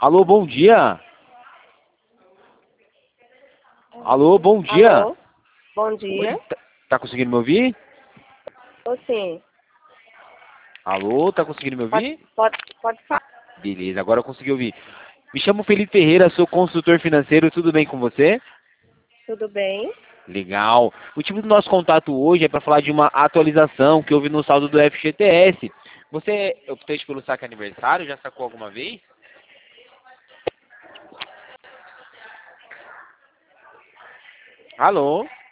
Alô, bom dia. Alô, bom dia. Alô, bom Oi, dia. tá conseguindo me ouvir? Ô, sim, Alô, tá conseguindo me ouvir? pode falar. Beleza, agora eu consegui ouvir. Me chamo Felipe Ferreira, sou consultor financeiro, tudo bem com você? Tudo bem? Legal. O motivo do nosso contato hoje é para falar de uma atualização que houve no saldo do FGTS. Você optou pelo saque aniversário? Já sacou alguma vez? Alô?